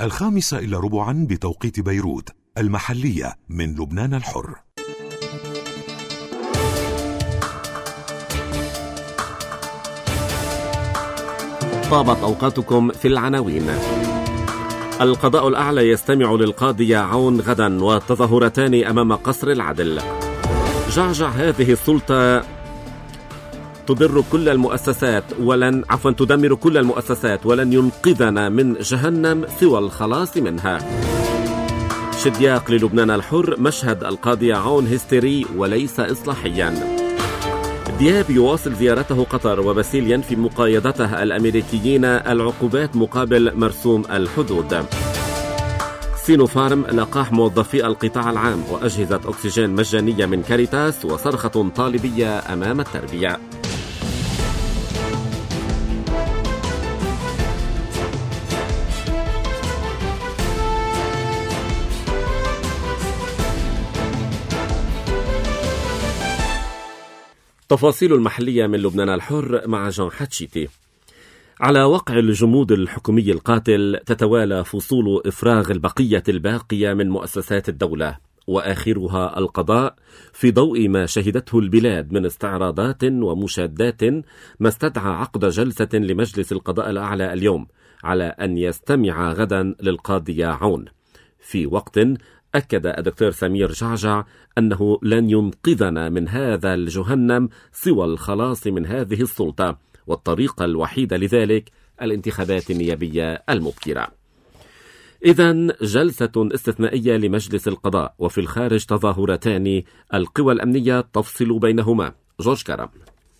5:15 بتوقيت بيروت المحلية من لبنان الحر. طابت أوقاتكم في العناوين. القضاء الأعلى يستمع للقاضي عون غدا والتظاهرتان أمام قصر العدل. جعجع هذه السلطة تدمر كل المؤسسات ولن ينقذنا من جهنم سوى الخلاص منها. شدياق للبنان الحر، مشهد القاضي عون هستيري وليس إصلاحيا. دياب يواصل زيارته قطر وباسيل ينفي مقايضته الأمريكيين العقوبات مقابل مرسوم الحدود. سينوفارم لقاح موظفي القطاع العام وأجهزة أكسجين مجانية من كاريتاس وصرخة طالبية أمام التربية. تفاصيل المحلية من لبنان الحر مع جان حتشيتي. على وقع الجمود الحكومي القاتل تتوالى فصول إفراغ البقية الباقية من مؤسسات الدولة وآخرها القضاء، في ضوء ما شهدته البلاد من استعراضات ومشادات، ما استدعى عقد جلسة لمجلس القضاء الأعلى اليوم على أن يستمع غدا للقاضي عون، في وقت أكد الدكتور سمير جعجع أنه لن ينقذنا من هذا الجهنم سوى الخلاص من هذه السلطة، والطريقة الوحيدة لذلك الانتخابات النيابية المبكرة. إذن جلسة استثنائية لمجلس القضاء، وفي الخارج تظاهرتان القوى الأمنية تفصل بينهما. جورج كرم.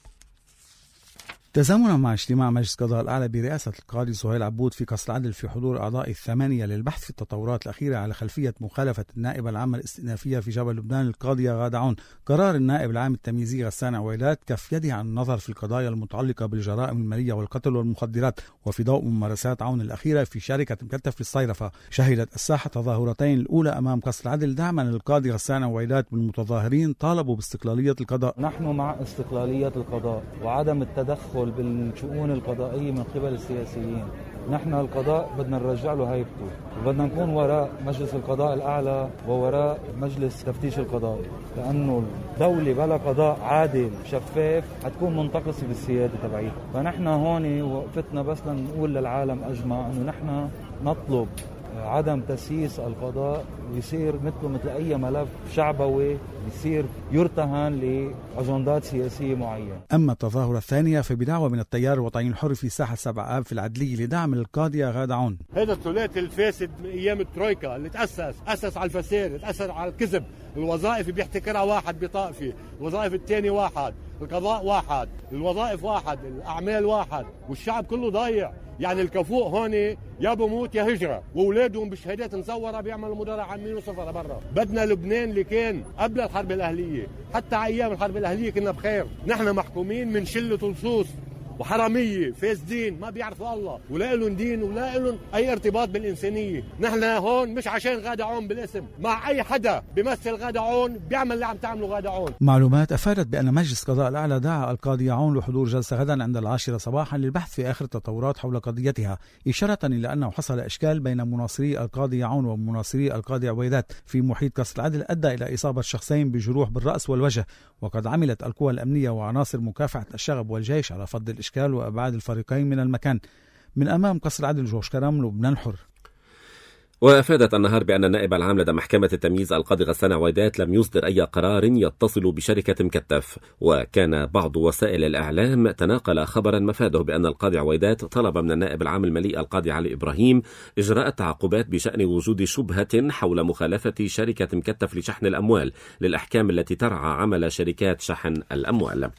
تزامنا مع اجتماع مجلس القضاء الأعلى برئاسة القاضي سهيل عبود في قصر العدل في حضور أعضاء الثمانية للبحث في التطورات الأخيرة على خلفية مخالفة النائبة العامة الاستئنافية في جبل لبنان القاضية غادة عون قرار النائب العام التمييزي غسان عويلات كف يده عن النظر في القضايا المتعلقة بالجرائم المالية والقتل والمخدرات، وفي ضوء ممارسات عون الأخيرة في شركة مكتف للصيرفة. شهدت الساحة تظاهرتين الأولى أمام قصر العدل دعما للقاضي غسان عويلات بالمتظاهرين طالبوا باستقلالية القضاء. نحن مع استقلالية القضاء وعدم التدخل بالشؤون القضائية من قبل السياسيين. نحن القضاء بدنا نرجع له هيبته، وبدنا نكون وراء مجلس القضاء الأعلى ووراء مجلس تفتيش القضائي، لأنه الدولة بلا قضاء عادل شفاف حتكون منتقصة بالسيادة تبعيها. فنحن هون وقفتنا بس لنقول للعالم أجمع أنه نحن نطلب عدم تسييس القضاء ويصير مثل أي ملف شعبوي يصير يرتهن لأجندات سياسية معينة. أما التظاهرة الثانية فبدعوة من التيار الوطني الحر في ساحة 7 آب في العدلية لدعم القاضية غادة عون. هذا الثلاثي الفاسد من أيام الترويكا اللي أسس على الفساد، أسس على الكذب. الوظائف بيحتكرها واحد بطائفة، الوظائف الثاني واحد، القضاء واحد، الوظائف واحد، الأعمال واحد، والشعب كله ضايع. يعني الكفوء هون يا بموت يا هجرة، وأولادهم بشهادات مزورة بيعملوا مدرع عاملين وسفرة برا. بدنا لبنان اللي كان قبل الحرب الأهلية، حتى أيام الحرب الأهلية كنا بخير. نحن محكومين من شلة لصوص وحرامية فاسدين ما بيعرفوا الله ولا لهم دين ولا لهم أي ارتباط بالإنسانية. نحن هون مش عشان غادة عون بالاسم، مع أي حدا بيمثل غادة عون بيعمل اللي عم تعمله غادة عون. معلومات أفادت بأن مجلس القضاء الأعلى دعا القاضي عون لحضور جلسة غدا عند 10 صباحا للبحث في آخر التطورات حول قضيتها، إشارة إلى أنه حصل إشكال بين مناصري القاضي عون ومناصري القاضي عويدات في محيط قصر العدل أدى إلى إصابة شخصين بجروح بالرأس والوجه. وقد عملت القوى الأمنية وعناصر مكافحة الشغب والجيش على فض الإشكال وأبعاد الفريقين من المكان. من أمام قصر العدل جورج كرم، لبنان الحر. وأفادت النهار بأن النائب العام لدى محكمة التمييز القاضي غسان عويدات لم يصدر أي قرار يتصل بشركة مكتف، وكان بعض وسائل الإعلام تناقل خبرا مفاده بأن القاضي عويدات طلب من النائب العام المليء القاضي علي إبراهيم إجراء تعقبات بشأن وجود شبهة حول مخالفة شركة مكتف لشحن الأموال للأحكام التي ترعى عمل شركات شحن الأموال.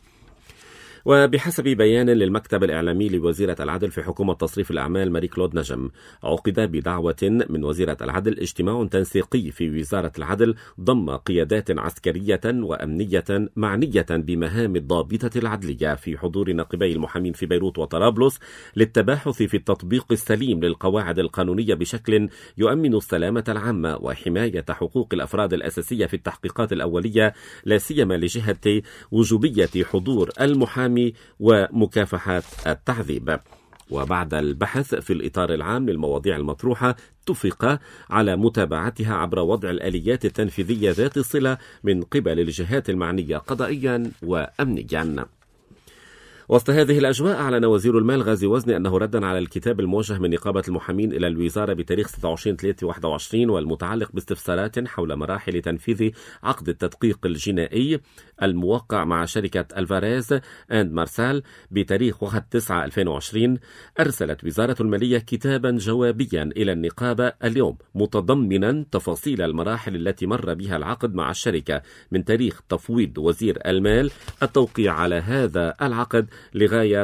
وبحسب بيان للمكتب الإعلامي لوزيرة العدل في حكومة تصريف الأعمال ماري كلود نجم، عقد بدعوة من وزيرة العدل اجتماع تنسيقي في وزارة العدل ضم قيادات عسكرية وأمنية معنية بمهام الضابطة العدلية في حضور ناقبي المحامين في بيروت وطرابلس للتباحث في التطبيق السليم للقواعد القانونية بشكل يؤمن السلامة العامة وحماية حقوق الأفراد الأساسية في التحقيقات الأولية، لا سيما لجهة وجوبية حضور المحامي ومكافحة التعذيب. وبعد البحث في الإطار العام للمواضيع المطروحة اتفق على متابعتها عبر وضع الآليات التنفيذية ذات الصلة من قبل الجهات المعنية قضائيا وأمنيا. وسط هذه الأجواء أعلن وزير المال غازي وزني أنه ردا على الكتاب الموجه من نقابة المحامين إلى الوزارة بتاريخ 26/3/21 والمتعلق باستفسارات حول مراحل تنفيذ عقد التدقيق الجنائي الموقع مع شركة ألفاريز أند مارسال بتاريخ 1/9/2020، أرسلت وزارة المالية كتابا جوابيا إلى النقابة اليوم متضمنا تفاصيل المراحل التي مر بها العقد مع الشركة من تاريخ تفويض وزير المال التوقيع على هذا العقد لغاية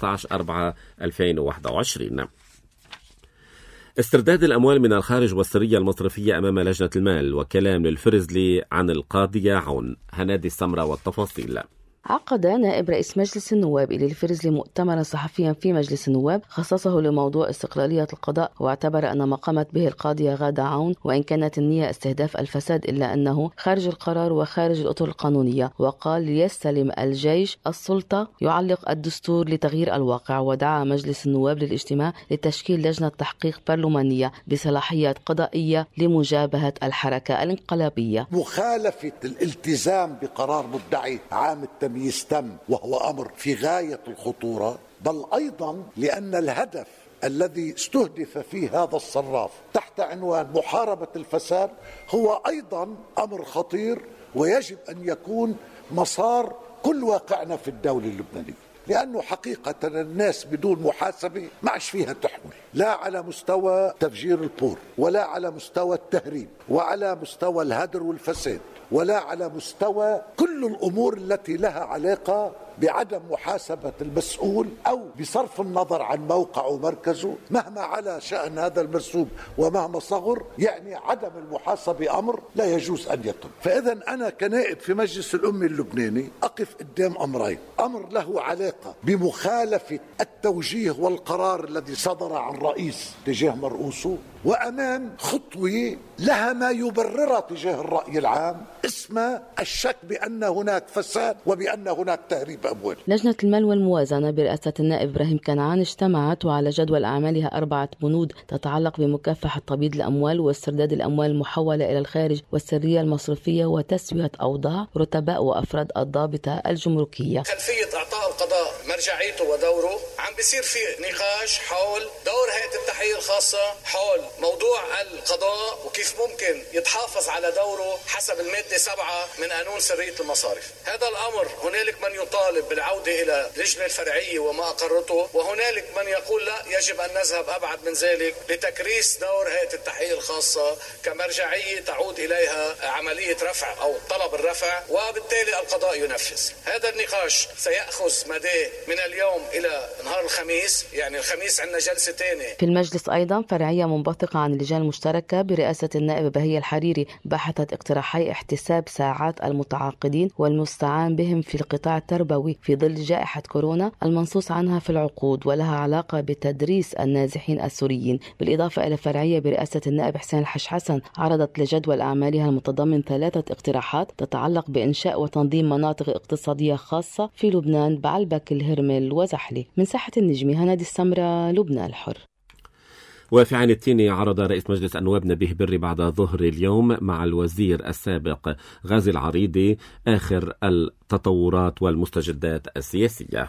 15/4/2021. استرداد الأموال من الخارج والسرية المصرفية أمام لجنة المال، وكلام للفرزلي عن القاضية عون. هنادي السمرة والتفاصيل. عقد نائب رئيس مجلس النواب إلي الفرزلي مؤتمرا صحفيا في مجلس النواب خصصه لموضوع استقلالية القضاء، واعتبر أن ما قامت به القاضية غادة عون وإن كانت النية استهداف الفساد إلا أنه خارج القرار وخارج الأطر القانونية، وقال ليستلم الجيش السلطة يعلق الدستور لتغيير الواقع، ودعا مجلس النواب للاجتماع لتشكيل لجنة تحقيق برلمانية بصلاحيات قضائية لمجابهة الحركة الانقلابية. مخالفة الالتزام بقرار مدعي عام التمييز تم، وهو أمر في غاية الخطورة، بل أيضا لأن الهدف الذي استهدف فيه هذا الصراف تحت عنوان محاربة الفساد هو أيضا أمر خطير، ويجب أن يكون مسار كل واقعنا في الدولة اللبنانية، لأنه حقيقة الناس بدون محاسبة ما عادش فيها تحمل، لا على مستوى تفجير البور، ولا على مستوى التهريب، وعلى مستوى الهدر والفساد، ولا على مستوى كل الأمور التي لها علاقة بعدم محاسبة المسؤول أو بصرف النظر عن موقعه ومركزه مهما على شأن هذا المرسوم ومهما صغر. يعني عدم المحاسبة أمر لا يجوز أن يتم. فإذا أنا كنائب في مجلس الأمة اللبناني أقف قدام أمرين: أمر له علاقة بمخالفة التوجيه والقرار الذي صدر عن رئيس تجاه مرؤوسه، وأمام خطوة لها ما يبررها تجاه الرأي العام اسمها الشك بأن هناك فساد وبأن هناك تهريب أموال. لجنة المال والموازنة برئاسة النائب إبراهيم كنعان اجتمعت وعلى جدول أعمالها 4 بنود تتعلق بمكافحة تبييض الأموال واسترداد الأموال المحولة إلى الخارج والسرية المصرفية وتسوية أوضاع رتباء وأفراد الضابطة الجمركية. خلفية إعطاء القضاء مرجعيته ودوره عم بيصير في نقاش حول دور هيئة التحقيق الخاصة، حول موضوع القضاء وكيف ممكن يتحافظ على دوره حسب المادة 7 من قانون سرية المصارف. هذا الأمر هنالك من يطالب بالعودة إلى اللجنة الفرعية وما أقرته، وهنالك من يقول لا، يجب أن نذهب أبعد من ذلك لتكريس دور هيئة التحقيق الخاصة كمرجعية تعود إليها عملية رفع أو طلب الرفع، وبالتالي القضاء ينفذ. هذا النقاش سيأخذ مداه من اليوم إلى نهار الخميس، يعني الخميس عندنا جلسة تانية. في المجلس أيضا فرعية منبثقة عن اللجان المشتركة برئاسة النائب بهية الحريري بحثت اقتراحي احتساب ساعات المتعاقدين والمستعان بهم في القطاع التربوي في ظل جائحة كورونا المنصوص عنها في العقود ولها علاقة بتدريس النازحين السوريين. بالإضافة إلى فرعية برئاسة النائب حسين الحش حسن عرضت لجدول أعمالها المتضمن 3 اقتراحات تتعلق بإنشاء وتنظيم مناطق اقتصادية خاصة في لبنان بعلبك، الهرمل وزحلة. من ساحة النجمي هنادي السمرة، لبنان الحر. وفي عين التيني عرض رئيس مجلس النواب نبيه بري بعد ظهر اليوم مع الوزير السابق غازي العريضي آخر التطورات والمستجدات السياسية.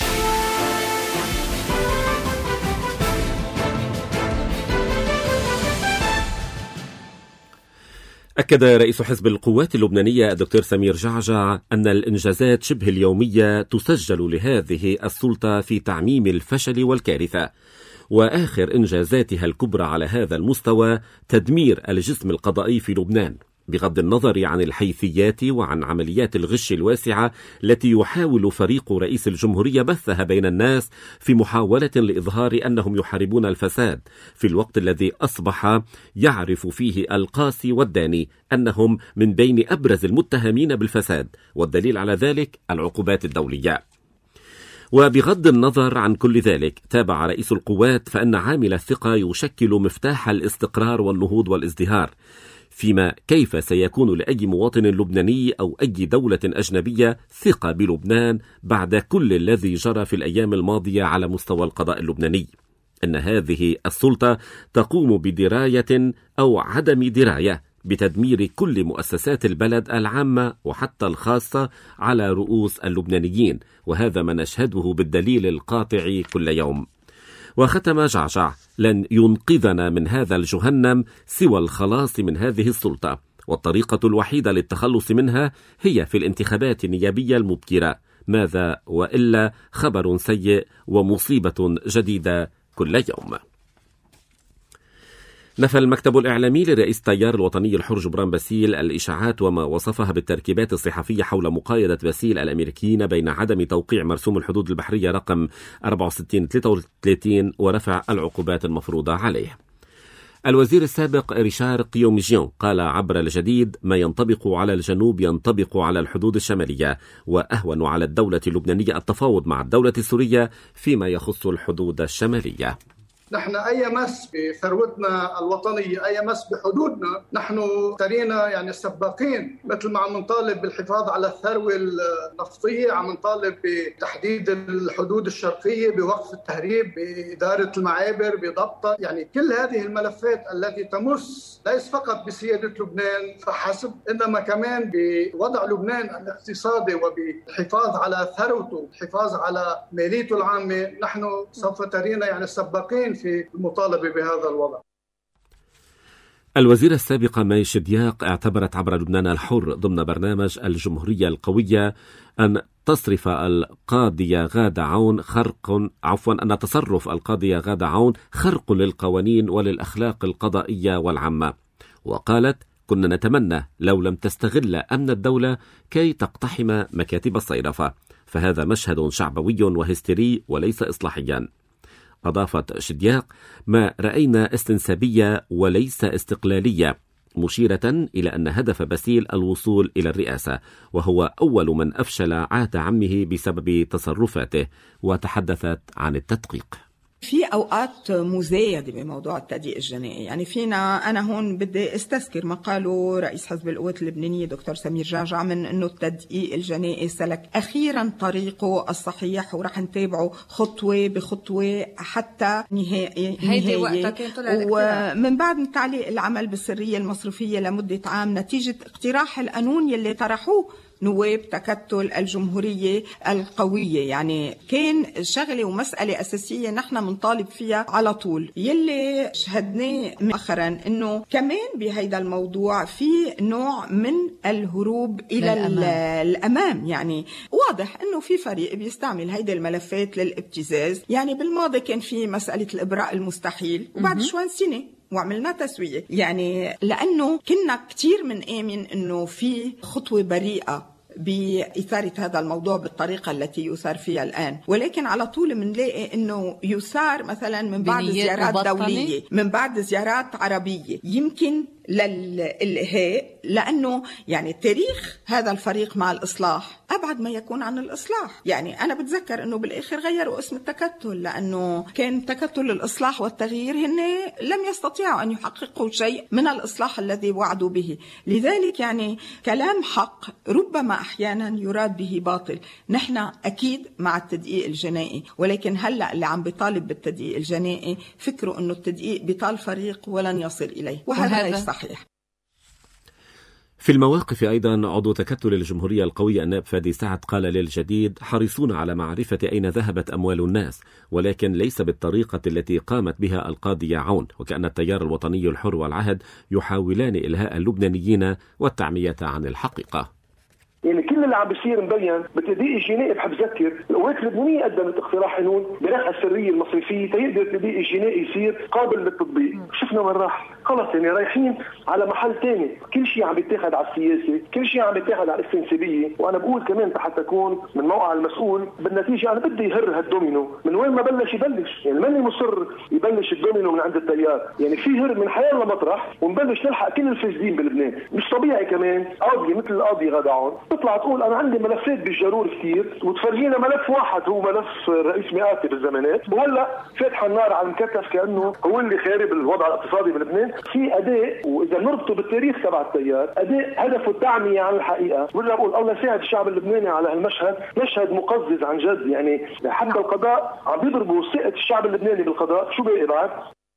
أكد رئيس حزب القوات اللبنانية الدكتور سمير جعجع أن الإنجازات شبه اليومية تسجل لهذه السلطة في تعميم الفشل والكارثة، وآخر إنجازاتها الكبرى على هذا المستوى تدمير الجسم القضائي في لبنان، بغض النظر عن الحيثيات وعن عمليات الغش الواسعة التي يحاول فريق رئيس الجمهورية بثها بين الناس في محاولة لإظهار أنهم يحاربون الفساد، في الوقت الذي أصبح يعرف فيه القاسي والداني أنهم من بين أبرز المتهمين بالفساد، والدليل على ذلك العقوبات الدولية. وبغض النظر عن كل ذلك، تابع رئيس القوات فإن عامل الثقة يشكل مفتاح الاستقرار والنهوض والازدهار فيما كيف سيكون لأي مواطن لبناني أو أي دولة أجنبية ثقة بلبنان بعد كل الذي جرى في الأيام الماضية على مستوى القضاء اللبناني؟ إن هذه السلطة تقوم بدراية أو عدم دراية بتدمير كل مؤسسات البلد العامة وحتى الخاصة على رؤوس اللبنانيين، وهذا ما نشهده بالدليل القاطع كل يوم. وختم جعجع: لن ينقذنا من هذا الجهنم سوى الخلاص من هذه السلطة، والطريقة الوحيدة للتخلص منها هي في الانتخابات النيابية المبكرة، ماذا وإلا خبر سيء ومصيبة جديدة كل يوم. نفى المكتب الإعلامي لرئيس التيار الوطني الحر جبران باسيل الإشاعات وما وصفها بالتركيبات الصحفية حول مقايضة باسيل الأمريكيين بين عدم توقيع مرسوم الحدود البحرية رقم 6433 ورفع العقوبات المفروضة عليه. الوزير السابق ريشار قيوميجيون قال عبر الجديد: ما ينطبق على الجنوب ينطبق على الحدود الشمالية، وأهون على الدولة اللبنانية التفاوض مع الدولة السورية فيما يخص الحدود الشمالية. نحن أي مس بثروتنا الوطنية، أي مس بحدودنا، نحن ترينا سباقين، مثل ما عم نطالب بالحفاظ على الثروة النفطية، عم نطالب بتحديد الحدود الشرقية، بوقف التهريب، بإدارة المعابر، بضبطها. كل هذه الملفات التي تمس ليس فقط بسيادة لبنان فحسب، إنما كمان بوضع لبنان الاقتصادي وبالحفاظ على ثروته، الحفاظ على ماليته العامة. نحن سوف ترينا سباقين في المطالبة بهذا الوضع. الوزيرة السابقة مي شدياق اعتبرت عبر لبنان الحر ضمن برنامج الجمهورية القوية أن تصرف القاضية غادة عون أن تصرف القاضية غادة عون خرق للقوانين وللأخلاق القضائية والعامة. وقالت: كنا نتمنى لو لم تستغل أمن الدولة كي تقتحم مكاتب الصيرفة، فهذا مشهد شعبوي وهستيري وليس إصلاحيا. أضافت شدياق: ما رأينا استنسابية وليس استقلالية، مشيرة إلى أن هدف باسيل الوصول إلى الرئاسة، وهو أول من أفشل عهد عمه بسبب تصرفاته، وتحدثت عن التدقيق. في أوقات مزايدة بموضوع التدقيق الجنائي. أنا هون بدي استذكر ما قاله رئيس حزب القوات اللبنانية دكتور سمير جعجع من أنه التدقيق الجنائي سلك أخيرا طريقه الصحيح، ورح نتابعه خطوة بخطوة حتى نهائي. ومن بعد تعليق العمل بالسرية المصرفية لمدة عام نتيجة اقتراح القانون يلي طرحوه نواب تكتل الجمهورية القوية، كان شغلة ومسألة أساسية نحن منطالب فيها على طول. يلي شهدناه مؤخرا إنه كمان بهيدا الموضوع في نوع من الهروب إلى الأمام. واضح إنه في فريق بيستعمل هيدا الملفات للابتزاز. بالماضي كان في مسألة الإبراء المستحيل، وبعد شوي سنة وعملنا تسوية، لأنه كنا كتير من آمن أنه في خطوة بريئة بإثارة هذا الموضوع بالطريقة التي يثار فيها الآن، ولكن على طول منلاقي أنه يثار مثلا من بعد زيارات دولية، من بعد زيارات عربية، يمكن للإلهاء، لأنه تاريخ هذا الفريق مع الإصلاح أبعد ما يكون عن الإصلاح. أنا بتذكر أنه بالآخر غيروا اسم التكتل، لأنه كان تكتل الإصلاح والتغيير، هن لم يستطيعوا أن يحققوا شيء من الإصلاح الذي وعدوا به. لذلك كلام حق ربما أحيانا يراد به باطل. نحن أكيد مع التدقيق الجنائي، ولكن هلأ اللي عم بيطالب بالتدقيق الجنائي فكروا أنه التدقيق بطال فريق ولن يصل إليه، وهذا ليس صحيح. في المواقف أيضا عضو تكتل الجمهورية القوية النائب فادي سعد قال للجديد: حريصون على معرفة أين ذهبت أموال الناس، ولكن ليس بالطريقة التي قامت بها القاضية عون، وكأن التيار الوطني الحر والعهد يحاولان إلهاء اللبنانيين والتعمية عن الحقيقة. كل اللي عم بيصير مبين بالتدقيق الجنائي. بحب ذكر القوات اللبنانيه قدمت اقتراح قانون برفع السريه المصرفيه تيقدر التدقيق الجنائي يصير قابل للتطبيق. شفنا وين راح؟ خلص رايحين على محل ثاني، كل شيء عم بيتاخذ على السياسه، كل شيء عم بيتاخذ على الاستنسابيه. وانا بقول كمان حتى اكون من موقع المسؤول بالنتيجه، انا بدي يهر هالدومينو من وين ما بلش يبلش. ماني مصر يبلش الدومينو من عند التيار، في هر من حياه لمطرح ونبلش نلحق كل الفاسدين بلبنان. مش طبيعي كمان قاضي مثل القاضي غادة عون تطلع تقول انا عندي ملفات بالجرور كثير، وتفرجينا ملف واحد هو ملف رئيس مئاتي بالزمانات، وهلا فاتحه النار على المكتف كانه هو اللي خارب الوضع الاقتصادي بلبنان. في أداء، وإذا نربطه بالتاريخ تبع التيار، أداء هدفه التعمية عن الحقيقة. ولا بقول الله يساعد الشعب اللبناني على هالمشهد، مشهد مقزز عن جد. يعني حتى القضاء عم بيضربوا ثقة الشعب اللبناني بالقضاء، شو باقي بعد؟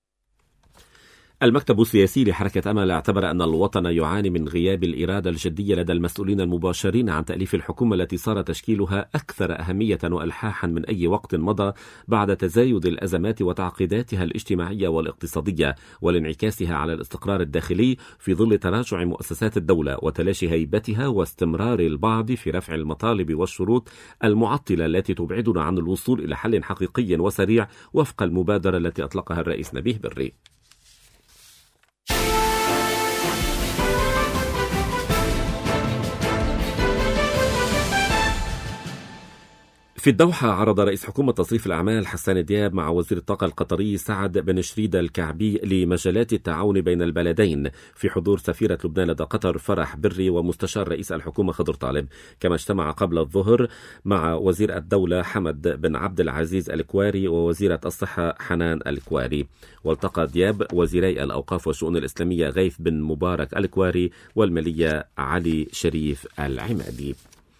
المكتب السياسي لحركة أمل اعتبر أن الوطن يعاني من غياب الإرادة الجدية لدى المسؤولين المباشرين عن تأليف الحكومة التي صار تشكيلها أكثر أهمية وإلحاحا من أي وقت مضى بعد تزايد الأزمات وتعقيداتها الاجتماعية والاقتصادية والانعكاسها على الاستقرار الداخلي في ظل تراجع مؤسسات الدولة وتلاشي هيبتها واستمرار البعض في رفع المطالب والشروط المعطلة التي تبعدنا عن الوصول إلى حل حقيقي وسريع وفق المبادرة التي أطلقها الرئيس نبيه بري. في الدوحة عرض رئيس حكومة تصريف الأعمال حسان دياب مع وزير الطاقة القطري سعد بن شريدة الكعبي لمجالات التعاون بين البلدين في حضور سفيرة لبنان لدى قطر فرح بري ومستشار رئيس الحكومة خضر طالب. كما اجتمع قبل الظهر مع وزير الدولة حمد بن عبد العزيز الكواري ووزيرة الصحة حنان الكواري. والتقى دياب وزيري الأوقاف والشؤون الإسلامية غيث بن مبارك الكواري والمالية علي شريف العمادي.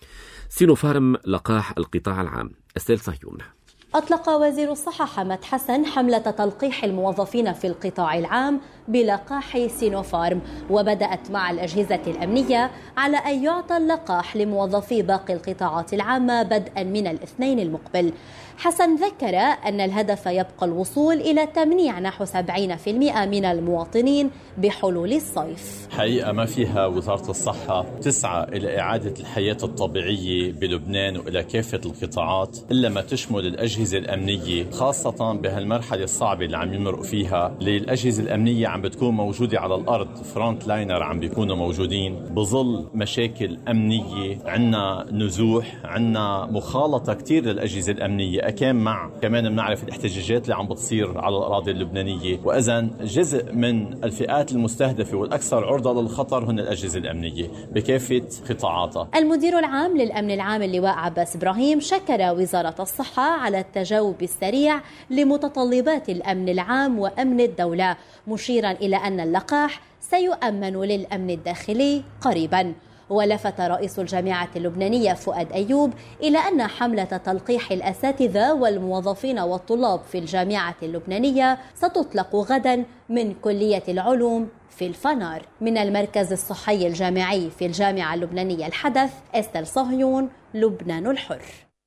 سينوفارم لقاح القطاع العام. استيل صهيون. أطلق وزير الصحة حمد حسن حملة تلقيح الموظفين في القطاع العام بلقاح سينوفارم، وبدأت مع الأجهزة الأمنية على أن يعطى اللقاح لموظفي باقي القطاعات العامة بدءا من الاثنين المقبل. حسن ذكر أن الهدف يبقى الوصول إلى تمنيع نحو 70% من المواطنين بحلول الصيف. حقيقة ما فيها وزارة الصحة تسعى إلى إعادة الحياة الطبيعية بلبنان وإلى كافة القطاعات إلا ما تشمل الأجهزة الأمنية، خاصة بهالمرحلة الصعبة اللي عم يمرق فيها. للأجهزة الأمنية عم بتكون موجودة على الأرض، فرونت لاينر عم بيكونوا موجودين بظل مشاكل أمنية. عنا نزوح، عنا مخالطة كتير للأجهزة الأمنية، كمان بنعرف الاحتجاجات اللي عم بتصير على الأراضي اللبنانية. وإذن جزء من الفئات المستهدفة والأكثر عرضة للخطر هن الأجهزة الأمنية بكافة قطاعاتها. المدير العام للأمن العام اللواء عباس إبراهيم شكر وزارة الصحة على التجاوب السريع لمتطلبات الأمن العام وأمن الدولة، مشيرا إلى أن اللقاح سيؤمن للأمن الداخلي قريبا. ولفت رئيس الجامعة اللبنانية فؤاد أيوب إلى أن حملة تلقيح الأساتذة والموظفين والطلاب في الجامعة اللبنانية ستطلق غدا من كلية العلوم في الفنار. من المركز الصحي الجامعي في الجامعة اللبنانية الحدث، استيل صهيون، لبنان الحر.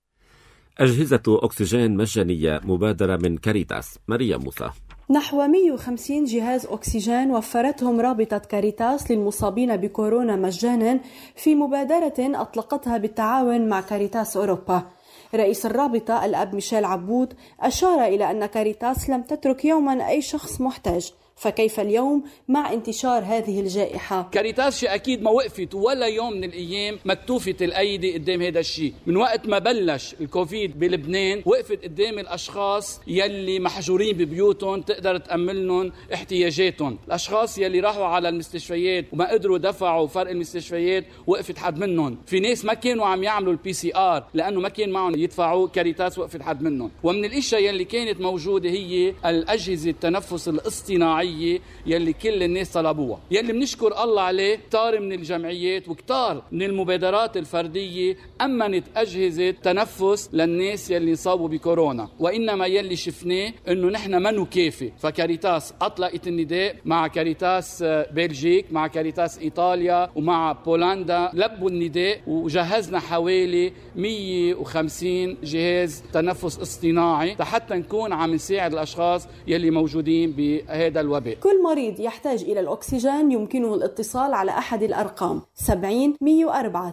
أجهزة أكسجين مجانية مبادرة من كاريتاس. ماريا موسى. نحو 150 جهاز أكسجين وفرتهم رابطة كاريتاس للمصابين بكورونا مجانا في مبادرة أطلقتها بالتعاون مع كاريتاس أوروبا. رئيس الرابطة الأب ميشيل عبود أشار إلى أن كاريتاس لم تترك يوما أي شخص محتاج، فكيف اليوم مع انتشار هذه الجائحة؟ كاريتاس أكيد ما وقفت ولا يوم من الأيام مكتوفة الأيدي قدام هذا الشيء. من وقت ما بلش الكوفيد بلبنان وقفت قدام الأشخاص يلي محجورين ببيوتهم تقدر تأمن لهم احتياجاتهم. الأشخاص يلي راحوا على المستشفيات وما قدروا دفعوا فرق المستشفيات وقفت حد منهم. في ناس ما كانوا عم يعملوا الPCR لأنه ما كان معهم يدفعوا، كاريتاس وقفت حد منهم. ومن الأشياء يلي كانت موجودة هي الأجهزة التنفس الاصطناعي يلي كل الناس طلبوها، يلي بنشكر الله عليه. كتار من الجمعيات وكتار من المبادرات الفردية أمنت أجهزة تنفس للناس يلي صابوا بكورونا. وإنما يلي شفناه إنه نحن ما نكافي، فكاريتاس أطلقت النداء مع كاريتاس بلجيك، مع كاريتاس إيطاليا ومع بولندا، لبوا النداء وجهزنا حوالي 150 جهاز تنفس اصطناعي حتى نكون عم نساعد الأشخاص يلي موجودين بهذا الوباء. كل مريض يحتاج إلى الأكسجين يمكنه الاتصال على أحد الأرقام 70 104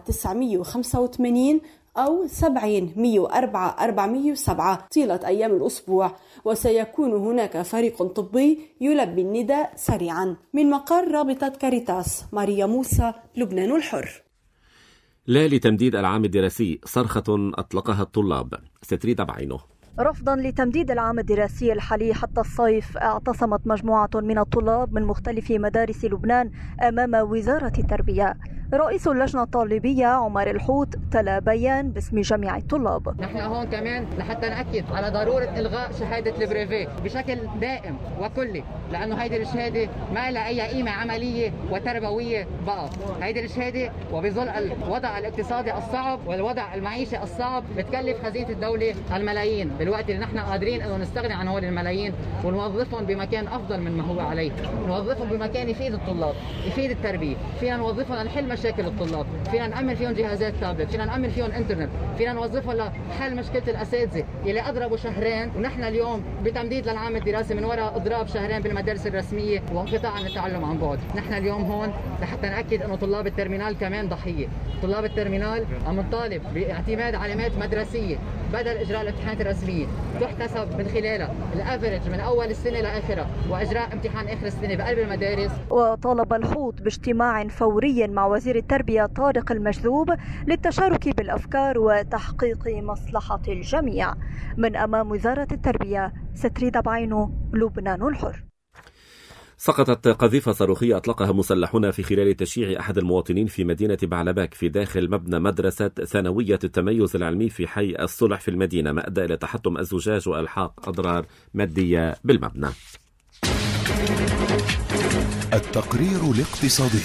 985 أو 70 104 407 طيلة أيام الأسبوع، وسيكون هناك فريق طبي يلبي النداء سريعا. من مقر رابطة كاريتاس، ماريا موسى، لبنان الحر. لا لتمديد العام الدراسي، صرخة أطلقها الطلاب. ستريد بعينه. رفضا لتمديد العام الدراسي الحالي حتى الصيف، اعتصمت مجموعة من الطلاب من مختلف مدارس لبنان أمام وزارة التربية. رئيس اللجنة الطالبية عمر الحوت تلا بيان باسم جميع الطلاب. نحن هون كمان لحتى نأكد على ضرورة إلغاء شهادة البريفي بشكل دائم وكلي، لأنه هيدي الشهادة ما لها أي قيمة عملية وتربوية بقى. هيدي الشهادة وبظل الوضع الاقتصادي الصعب والوضع المعيشي الصعب بتكلف خزينة الدولة الملايين، بالوقت اللي نحن قادرين أنه نستغني عن هول الملايين ونوظفهم بمكان أفضل من ما هو عليه، نوظفهم بمكان يفيد الطلاب، يفيد التربية، فينا نوظفهم لنحل مشاكل الطلاب، فينا نأمن فيهم جهازات تابلت، فينا نأمن فيهم انترنت، فينا نوظفهم لحل مشكلة الأساتذة اللي أضربوا شهرين ونحن اليوم بتمديد للعام الدراسي من وراء إضراب شهرين بالمدارس الرسمية وانقطاع عن التعلم عن بعد. نحن اليوم هون لحتى نأكد أنه طلاب الترمينال كمان ضحية. طلاب الترمينال عم نطالب باعتماد علامات مدرسية بدل إجراء الامتحانات الرسمية تحتسب من خلالها الأفرج من أول السنة لآخرها وإجراء امتحان آخر السنة بقلب المدارس. وطالب الحوت باجتماع فوري مع وزير التربية طارق المجذوب للتشارك بالأفكار وتحقيق مصلحة الجميع. من أمام وزارة التربية، ستريدة بعينه، لبنان الحر. سقطت قذيفة صاروخية أطلقها مسلحون في خلال تشييع أحد المواطنين في مدينة بعلباك في داخل مبنى مدرسة ثانوية التميز العلمي في حي الصلح في المدينة، ما أدى إلى تحطم الزجاج وإلحاق أضرار مادية بالمبنى. التقرير الاقتصادي.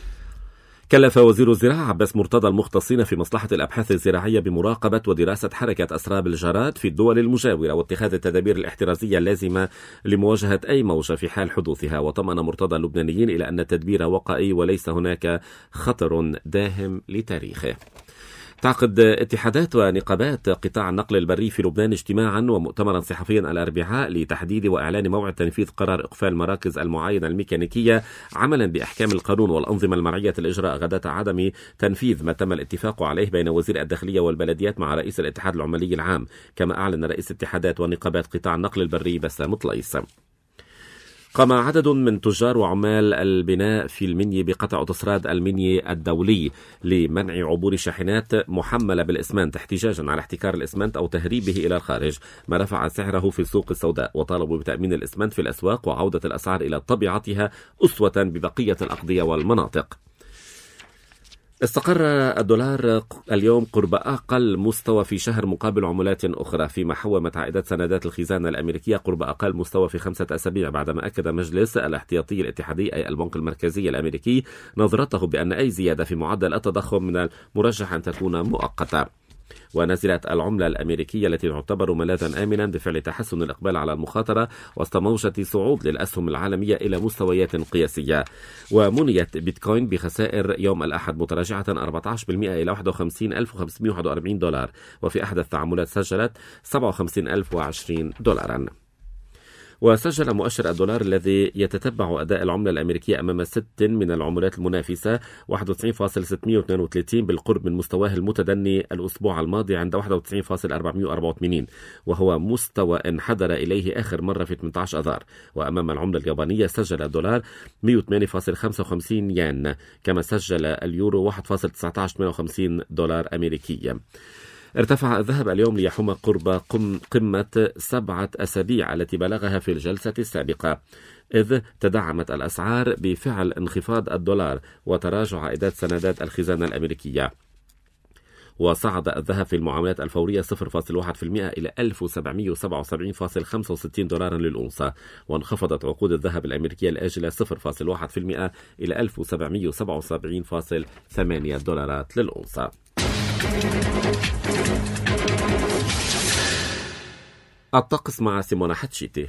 كلف وزير الزراعة عباس مرتضى المختصين في مصلحة الأبحاث الزراعية بمراقبة ودراسة حركة أسراب الجراد في الدول المجاورة واتخاذ التدابير الاحترازية اللازمة لمواجهة أي موجة في حال حدوثها. وطمأن مرتضى اللبنانيين إلى أن التدبير وقائي وليس هناك خطر داهم لتاريخه. تعقد اتحادات ونقابات قطاع النقل البري في لبنان اجتماعا ومؤتمرا صحفيا الأربعاء لتحديد وإعلان موعد تنفيذ قرار إقفال مراكز المعاينة الميكانيكية عملا بأحكام القانون والأنظمة المرعية الإجراء غداة عدم تنفيذ ما تم الاتفاق عليه بين وزير الداخلية والبلديات مع رئيس الاتحاد العمالي العام، كما أعلن رئيس اتحادات ونقابات قطاع النقل البري بسام طليس. قام عدد من تجار وعمال البناء في المنيا بقطع أوتوستراد المنيا الدولي لمنع عبور شاحنات محملة بالإسمنت احتجاجا على احتكار الإسمنت أو تهريبه إلى الخارج، ما رفع سعره في السوق السوداء، وطالبوا بتأمين الإسمنت في الأسواق وعودة الأسعار إلى طبيعتها أسوة ببقية الأقضية والمناطق. استقر الدولار اليوم قرب أقل مستوى في شهر مقابل عملات أخرى، فيما حومت عائدات سندات الخزانة الأمريكية قرب أقل مستوى في 5 أسابيع، بعدما أكد مجلس الاحتياطي الاتحادي أي البنك المركزي الأمريكي نظرته بأن أي زيادة في معدل التضخم من المرجح أن تكون مؤقتة. ونزلت العملة الأمريكية التي تعتبر ملاذا آمنا بفعل تحسن الإقبال على المخاطرة وسط موجة صعود للأسهم العالمية إلى مستويات قياسية. ومنيت بيتكوين بخسائر يوم الأحد متراجعة 14% إلى 51,541 دولار، وفي أحد التعاملات سجلت 57,020 دولارا. وسجل مؤشر الدولار الذي يتتبع أداء العملة الأمريكية أمام 6 من العملات المنافسة 91.632 بالقرب من مستواه المتدني الأسبوع الماضي عند 91.484، وهو مستوى انحدر إليه آخر مرة في 18 أذار. وأمام العملة اليابانية سجل الدولار 108.55 ين، كما سجل اليورو 1.1958 دولار أمريكي. ارتفع الذهب اليوم ليحوم قرب قمة 7 أسابيع التي بلغها في الجلسة السابقة، إذ تدعمت الأسعار بفعل انخفاض الدولار وتراجع عائدات سندات الخزانة الأمريكية. وصعد الذهب في المعاملات الفورية 0.1% إلى 1777.65 دولارا للأونصة، وانخفضت عقود الذهب الأمريكية الآجلة 0.1% إلى 1777.8 دولارات للأونصة. الطقس مع سيمونا حتشيتي.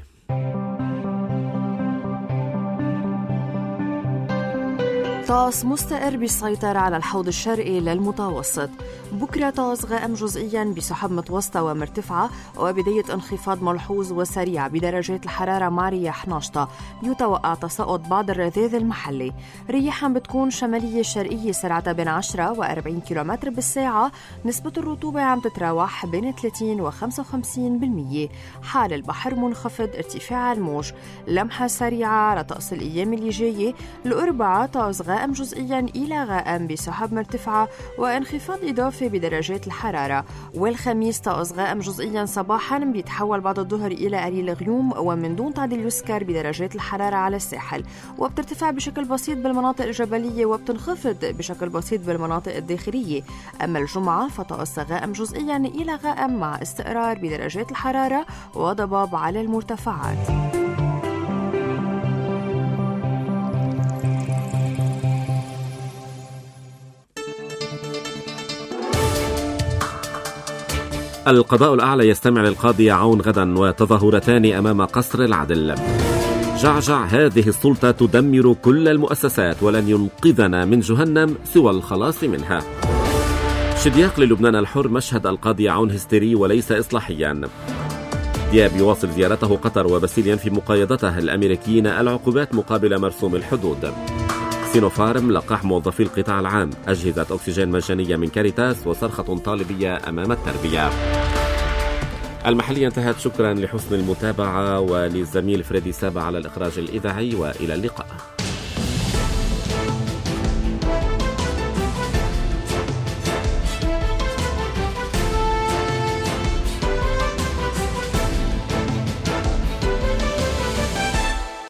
طقس مستقر بيسيطر على الحوض الشرقي للمتوسط. بكرة طقس غائم جزئيا بسحب متوسطة ومرتفعة وبداية انخفاض ملحوظ وسريع بدرجات الحرارة مع رياح ناشطة، يتوقع تساقط بعض الرذاذ المحلي. رياح بتكون شمالية شرقية سرعتها بين 10 و40 كيلومتر بالساعة. نسبة الرطوبة عم تتراوح بين 30 و 55%. حال البحر منخفض ارتفاع الموج. لمحة سريعة على طقس الأيام اللي جاية. الأربعاء طقس غائم جزئيا إلى غائم بسحب مرتفعة وانخفاض إضافي بدرجات الحرارة. والخميس طقس غائم جزئيا صباحا بيتحول بعد الظهر إلى قليل غيوم ومن دون تعديل يسكر بدرجات الحرارة على الساحل، وبترتفع بشكل بسيط بالمناطق الجبلية وبتنخفض بشكل بسيط بالمناطق الداخلية. أما الجمعة فطقس غائم جزئيا إلى غائم مع استقرار بدرجات الحرارة وضباب على المرتفعات. القضاء الأعلى يستمع للقاضي عون غدا وتظاهرتان أمام قصر العدل. جعجع هذه السلطة تدمر كل المؤسسات ولن ينقذنا من جهنم سوى الخلاص منها. شدياق للبنان الحر مشهد القاضي عون هستيري وليس إصلاحيا. دياب يواصل زيارته قطر وباسيل ينفي مقايضته الأمريكيين العقوبات مقابل مرسوم الحدود. سينوفارم لقاح موظفي القطاع العام، أجهزة أكسجين مجانية من كاريتاس وصرخة طالبية أمام التربية. المحلية انتهت، شكرا لحسن المتابعة وللزميل فريدي سابا على الإخراج الإذاعي، وإلى اللقاء.